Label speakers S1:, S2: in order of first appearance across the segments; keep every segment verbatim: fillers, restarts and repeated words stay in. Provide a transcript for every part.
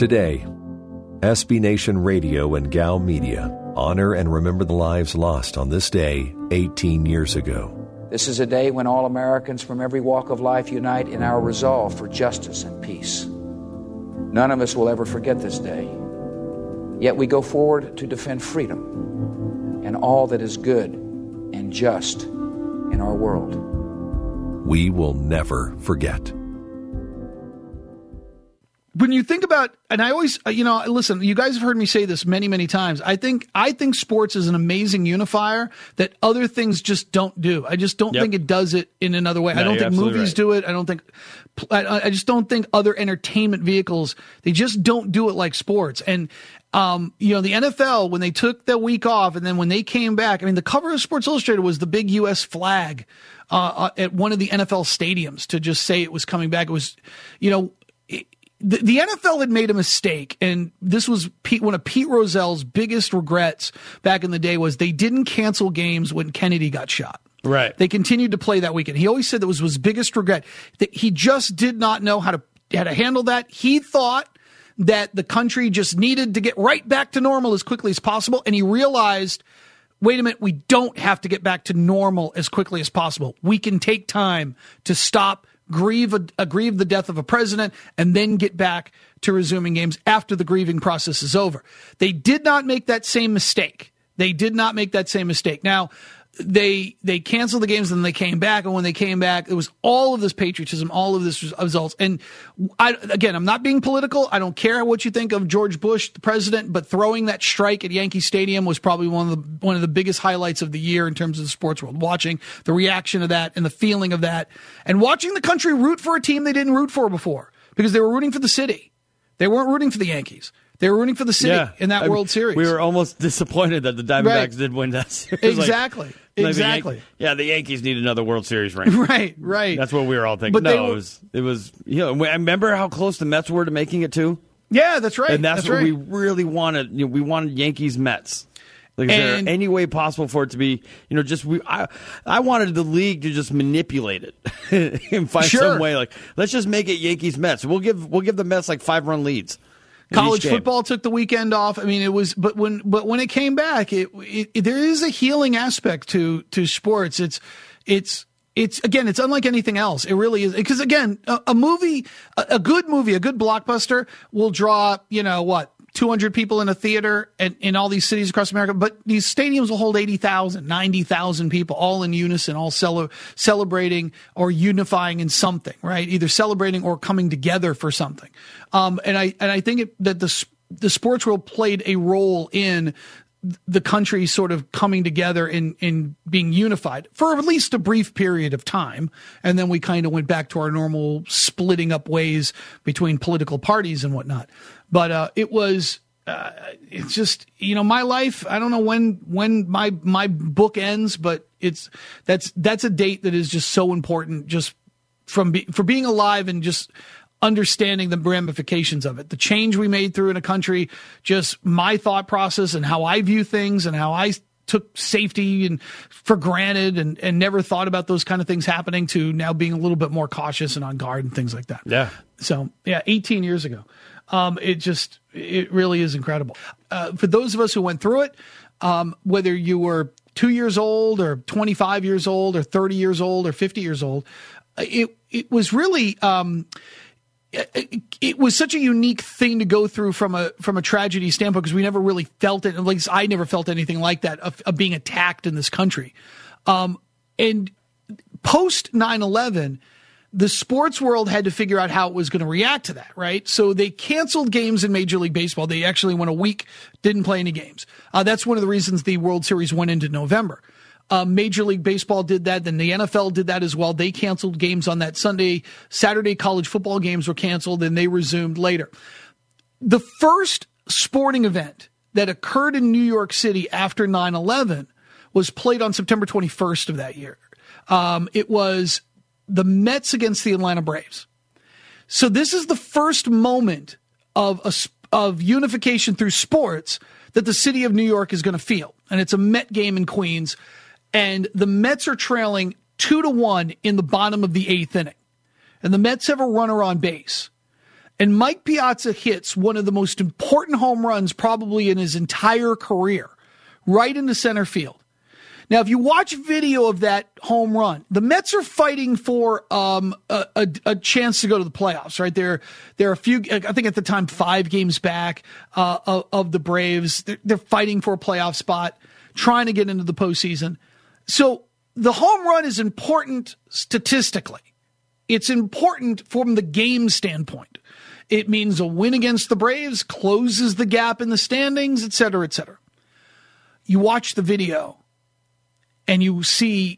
S1: Today, S B Nation Radio and G A L Media honor and remember the lives lost on this day eighteen years ago.
S2: This is a day when all Americans from every walk of life unite in our resolve for justice and peace. None of us will ever forget this day. Yet we go forward to defend freedom and all that is good and just in our world.
S1: We will never forget.
S3: When you think about, and I always, you know, listen, you guys have heard me say this many, many times. I think, I think sports is an amazing unifier that other things just don't do. I just don't yep. think it does it in another way. No, I don't think movies right. do it. I don't think, I, I just don't think other entertainment vehicles, they just don't do it like sports. And, um, you know, the N F L, when they took the week off and then when they came back, I mean, the cover of Sports Illustrated was the big U S flag, uh, at one of the N F L stadiums to just say it was coming back. It was, you know, it, The, the N F L had made a mistake, and this was Pete, one of Pete Rozell's biggest regrets back in the day was they didn't cancel games when Kennedy got shot.
S4: Right.
S3: They continued to play that weekend. He always said that was his biggest regret, that he just did not know how to how to handle that. He thought that the country just needed to get right back to normal as quickly as possible, and he realized, wait a minute, we don't have to get back to normal as quickly as possible. We can take time to stop grieve a, a grieve the death of a president, and then get back to resuming games after the grieving process is over. They did not make that same mistake. They did not make that same mistake. Now, they they canceled the games and then they came back, and when they came back, it was all of this patriotism, all of this results. And I, again, I'm not being political. I don't care what you think of George Bush, the president, but throwing that strike at Yankee Stadium was probably one of the one of the biggest highlights of the year in terms of the sports world. Watching the reaction of that and the feeling of that, and watching the country root for a team they didn't root for before because they were rooting for the city. They weren't rooting for the Yankees. They were rooting for the city yeah. in that I World
S4: mean,
S3: Series.
S4: We were almost disappointed that the Diamondbacks right. did win that series.
S3: Exactly.
S4: Like,
S3: exactly.
S4: Like the Yan- yeah, the Yankees need another World Series ring.
S3: Right, right.
S4: That's what we were all thinking.
S3: But
S4: no,
S3: were,
S4: it was, it was, you know, I remember how close the Mets were to making it too?
S3: Yeah, that's right.
S4: And that's,
S3: that's
S4: what
S3: right.
S4: we really wanted. You know, we wanted Yankees Mets. Like, is
S3: and,
S4: there any way possible for it to be, you know, just we? I, I wanted the league to just manipulate it and find
S3: sure.
S4: some way. Like, let's just make it Yankees Mets. We'll give we'll give the Mets like five run leads.
S3: College football took the weekend off. I mean, it was, but when, but when it came back, it, it, it there is a healing aspect to, to sports. It's, it's, it's, again, it's unlike anything else. It really is. Because again, a, a movie, a, a good movie, a good blockbuster will draw, you know, what, two hundred people in a theater and in all these cities across America. But these stadiums will hold eighty thousand, ninety thousand people all in unison, all cele- celebrating or unifying in something, right? Either celebrating or coming together for something. Um, and I, and I think it, that the, the sports world played a role in the country sort of coming together in, in being unified for at least a brief period of time. And then we kind of went back to our normal splitting up ways between political parties and whatnot. But, uh, it was, uh, it's just, you know, my life, I don't know when, when my, my book ends, but it's, that's, that's a date that is just so important just from be, for being alive and just understanding the ramifications of it, the change we made through in a country, just my thought process and how I view things and how I took safety and for granted and, and never thought about those kind of things happening to now being a little bit more cautious and on guard and things like that.
S4: Yeah.
S3: So yeah, eighteen years ago. Um, it just, it really is incredible. Uh, for those of us who went through it, um, whether you were two years old or twenty-five years old or thirty years old or fifty years old, it, it was really, um, It, it was such a unique thing to go through from a from a tragedy standpoint because we never really felt it. At least I never felt anything like that of, of being attacked in this country. Um, and post nine eleven, the sports world had to figure out how it was going to react to that, right? So they canceled games in Major League Baseball. They actually went a week, didn't play any games. Uh, that's one of the reasons the World Series went into November. Uh, Major League Baseball did that. Then the N F L did that as well. They canceled games on that Sunday. Saturday college football games were canceled and they resumed later. The first sporting event that occurred in New York City after nine eleven was played on September twenty-first of that year. Um, it was the Mets against the Atlanta Braves. So this is the first moment of a, of unification through sports that the city of New York is going to feel. And it's a Met game in Queens. And the Mets are trailing two to one in the bottom of the eighth inning. And the Mets have a runner on base. And Mike Piazza hits one of the most important home runs probably in his entire career, right into center field. Now, if you watch video of that home run, the Mets are fighting for um, a, a, a chance to go to the playoffs, right? They're, they're a few, I think at the time, five games back uh, of, of the Braves. They're, they're fighting for a playoff spot, trying to get into the postseason. So the home run is important statistically. It's important from the game standpoint. It means a win against the Braves, closes the gap in the standings, et cetera, et cetera. You watch the video, and you see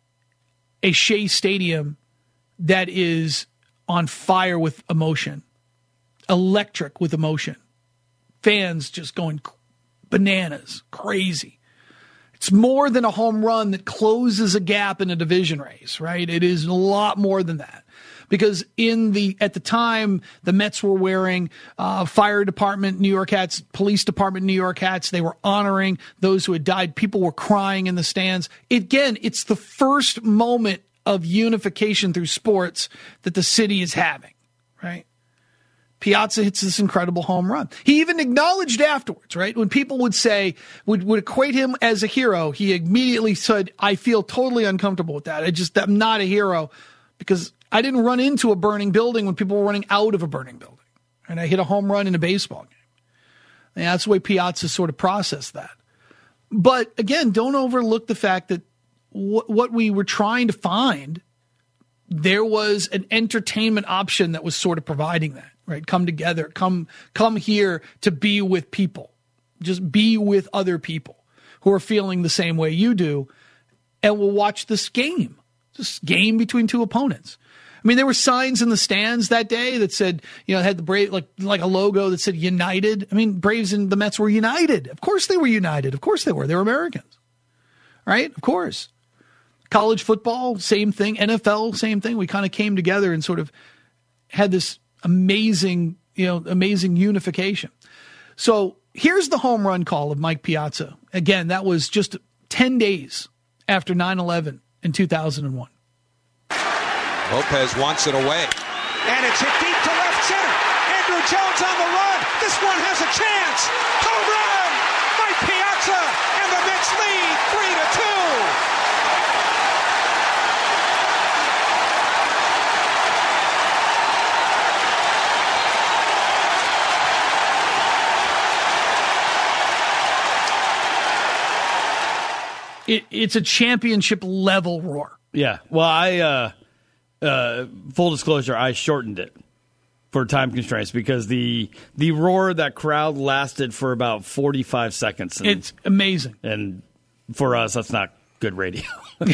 S3: a Shea Stadium that is on fire with emotion, electric with emotion. Fans just going bananas, crazy. It's more than a home run that closes a gap in a division race, right? It is a lot more than that. Because in the at the time, the Mets were wearing uh, fire department New York hats, police department New York hats. They were honoring those who had died. People were crying in the stands. Again, it's the first moment of unification through sports that the city is having, right? Piazza hits this incredible home run. He even acknowledged afterwards, right? When people would say, would, would equate him as a hero, he immediately said, I feel totally uncomfortable with that. I just, I'm not a hero because I didn't run into a burning building when people were running out of a burning building. And I hit a home run in a baseball game. And that's the way Piazza sort of processed that. But again, don't overlook the fact that w- what we were trying to find, there was an entertainment option that was sort of providing that, right? Come together, come, come here to be with people. Just be with other people who are feeling the same way you do. And we'll watch this game, this game between two opponents. I mean, there were signs in the stands that day that said, you know, had the Braves, like, like a logo that said United. I mean, Braves and the Mets were united. Of course they were united. Of course they were. They were Americans, right? Of course. College football, same thing. N F L, same thing. We kind of came together and sort of had this amazing, you know, amazing unification. So here's the home run call of Mike Piazza. Again, that was just ten days after nine eleven in two thousand one.
S5: Lopez wants it away.
S6: And it's hit deep to left center. Andrew Jones on the run. This one has a chance. Home run! Mike Piazza, and the Mets lead three to
S3: two. It, it's a championship level roar.
S4: Yeah. Well, I, uh, uh, full disclosure, I shortened it for time constraints because the the roar of that crowd lasted for about forty-five seconds. And,
S3: it's amazing.
S4: And for us, that's not good radio.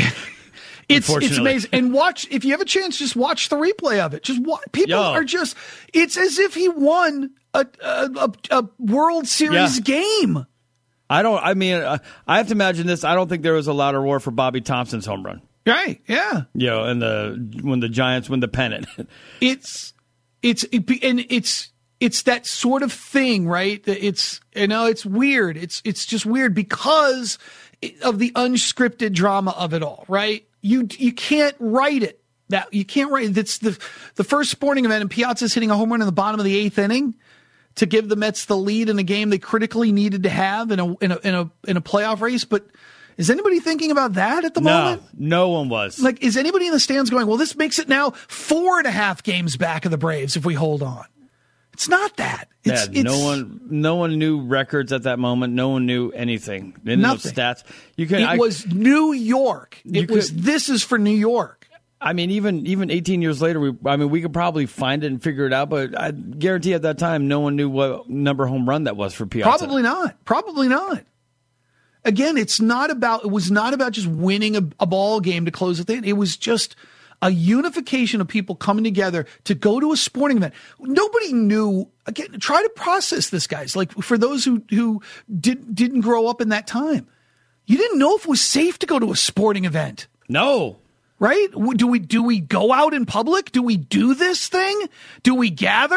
S3: It's it's amazing. And watch, if you have a chance, just watch the replay of it. Just watch. People
S4: Yo.
S3: are just, it's as if he won a, a, a, a World Series
S4: Yeah.
S3: game.
S4: I don't, I mean, uh, I have to imagine this. I don't think there was a louder roar for Bobby Thompson's home run.
S3: Right, yeah.
S4: You know, and the, when the Giants win the pennant.
S3: It's, it's, it, and it's, it's that sort of thing, right? It's, you know, it's weird. It's, it's just weird because of the unscripted drama of it all, right? You, you can't write it. That you can't write. That's the, the first sporting event, and Piazza's hitting a home run in the bottom of the eighth inning to give the Mets the lead in a game they critically needed to have in a, in a, in a, in a playoff race. But is anybody thinking about that at the
S4: no,
S3: moment?
S4: No one was.
S3: Like, is anybody in the stands going, well, this makes it now four and a half games back of the Braves if we hold on? It's not that. It's,
S4: yeah,
S3: it's,
S4: no one, no one knew records at that moment. No one knew anything. Didn't know
S3: Nothing.
S4: stats. You can.
S3: It
S4: I,
S3: was New York. It
S4: You
S3: was.
S4: could-
S3: This is for New York.
S4: I mean, even even eighteen years later, we. I mean, we could probably find it and figure it out. But I guarantee at that time, no one knew what number home run that was for Piazza.
S3: Probably not. Probably not. Again, it's not about. It was not about just winning a, a ball game to close the thing. It was just a unification of people coming together to go to a sporting event. Nobody knew. Again, try to process this, guys. Like, for those who who did, didn't grow up in that time, you didn't know if it was safe to go to a sporting event,
S4: No.
S3: right? Do we do we go out in public? Do we do this thing? Do we gather?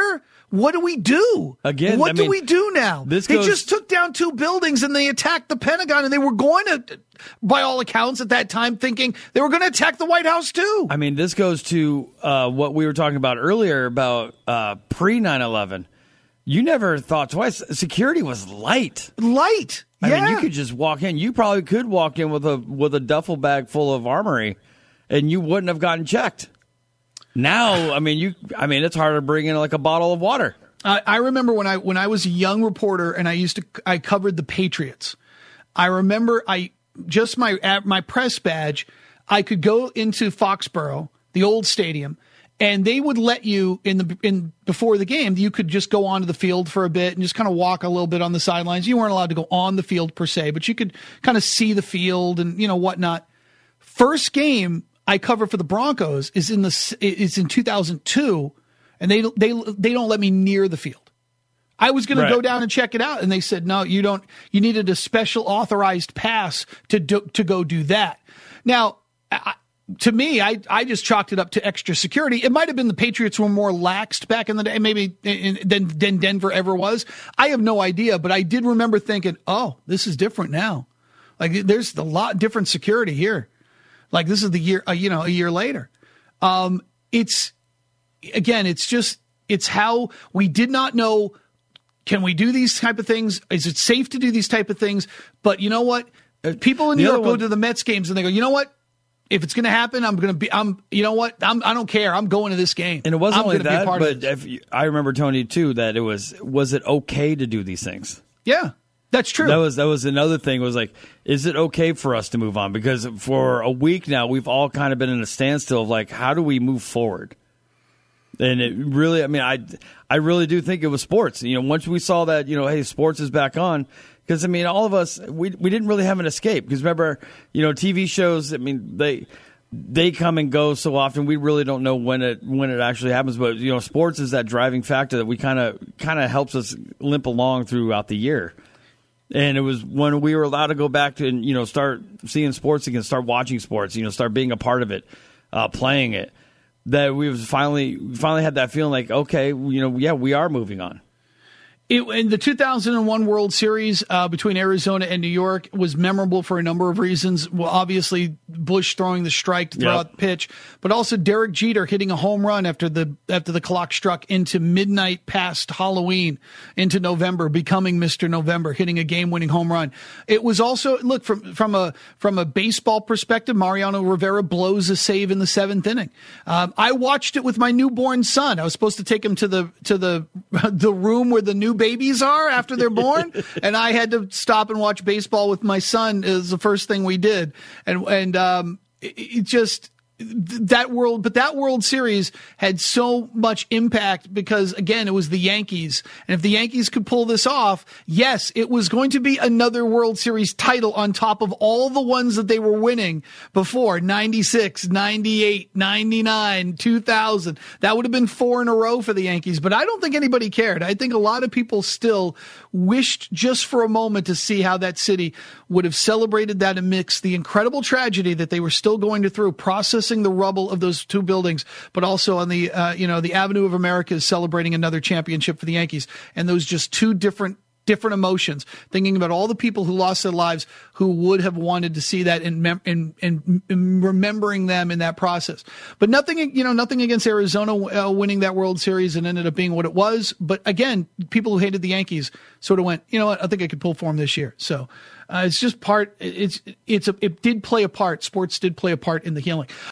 S3: what do we do?
S4: Again,
S3: what
S4: I
S3: do
S4: mean,
S3: we do now?
S4: This
S3: they
S4: goes,
S3: just took down two buildings and they attacked the Pentagon, and they were going to, by all accounts at that time, thinking they were going to attack the White House too.
S4: I mean, this goes to uh, what we were talking about earlier about uh, pre nine eleven. You never thought twice. Security was light.
S3: Light.
S4: I
S3: yeah.
S4: mean, you could just walk in. You probably could walk in with a with a duffel bag full of armory, and you wouldn't have gotten checked. Now, I mean, you. I mean, it's hard to bring in like a bottle of water.
S3: I, I remember when I when I was a young reporter and I used to I covered the Patriots. I remember I just my my press badge. I could go into Foxborough, the old stadium, and they would let you in the in before the game. You could just go onto the field for a bit and just kind of walk a little bit on the sidelines. You weren't allowed to go on the field per se, but you could kind of see the field and you know whatnot. First game I cover for the Broncos is in the is in two thousand two, and they they they don't let me near the field. I was going right. to go down and check it out, and they said no, you don't. You needed a special authorized pass to do, to go do that. Now, I, to me, I I just chalked it up to extra security. It might have been the Patriots were more laxed back in the day, maybe in, than than Denver ever was. I have no idea, but I did remember thinking, oh, this is different now. Like there's a lot different security here. Like this is the year, uh, you know, a year later. Um, it's, again, it's just, it's how we did not know, can we do these type of things? Is it safe to do these type of things? But you know what? People in New York go to the Mets games and they go, you know what? If it's going to happen, I'm going to be, I'm, you know what? I'm, I don't care. I'm going to this game.
S4: And it wasn't
S3: I'm
S4: only that,
S3: be a part
S4: but
S3: of this.
S4: if you, I remember, Tony, too, that it was, was it okay to do these things?
S3: Yeah. That's true.
S4: That was that was another thing. Was like, is it okay for us to move on? Because for a week now, we've all kind of been in a standstill of like, how do we move forward? And it really, I mean, I I really do think it was sports. You know, once we saw that, you know, hey, sports is back on. Because I mean, all of us, we we didn't really have an escape. Because remember, you know, T V shows. I mean, they they come and go so often. We really don't know when it when it actually happens. But you know, sports is that driving factor that we kind of kind of helps us limp along throughout the year. And it was when we were allowed to go back to and you know start seeing sports again, start watching sports, you know, start being a part of it, uh, playing it, that we was finally finally had that feeling like, okay, you know, yeah, we are moving on.
S3: It, in the two thousand one World Series uh, between Arizona and New York was memorable for a number of reasons. Well, obviously, Bush throwing the strike to throw
S4: Yep.
S3: out the pitch, but also Derek Jeter hitting a home run after the after the clock struck into midnight past Halloween into November, becoming Mister November, hitting a game-winning home run. It was also look from from a from a baseball perspective. Mariano Rivera blows a save in the seventh inning. Um, I watched it with my newborn son. I was supposed to take him to the to the the room where the new babies are after they're born, and I had to stop and watch baseball with my son. It was the first thing we did, and and um, it, it just that world, but that World Series had so much impact because again, it was the Yankees, and if the Yankees could pull this off, yes, it was going to be another World Series title on top of all the ones that they were winning before ninety-six, ninety-eight, ninety-nine, two thousand. That would have been four in a row for the Yankees, but I don't think anybody cared. I think a lot of people still wished just for a moment to see how that city would have celebrated that amidst the incredible tragedy that they were still going to through, processing the rubble of those two buildings, but also on the, uh, you know, the Avenue of America is celebrating another championship for the Yankees. And those just two different, different emotions, thinking about all the people who lost their lives who would have wanted to see that and, mem- and, and, and remembering them in that process. But nothing, you know, nothing against Arizona uh, winning that World Series and ended up being what it was. But again, people who hated the Yankees sort of went, you know what, I think I could pull for them this year. So uh, it's just part, it's, it's a, it did play a part. Sports did play a part in the healing.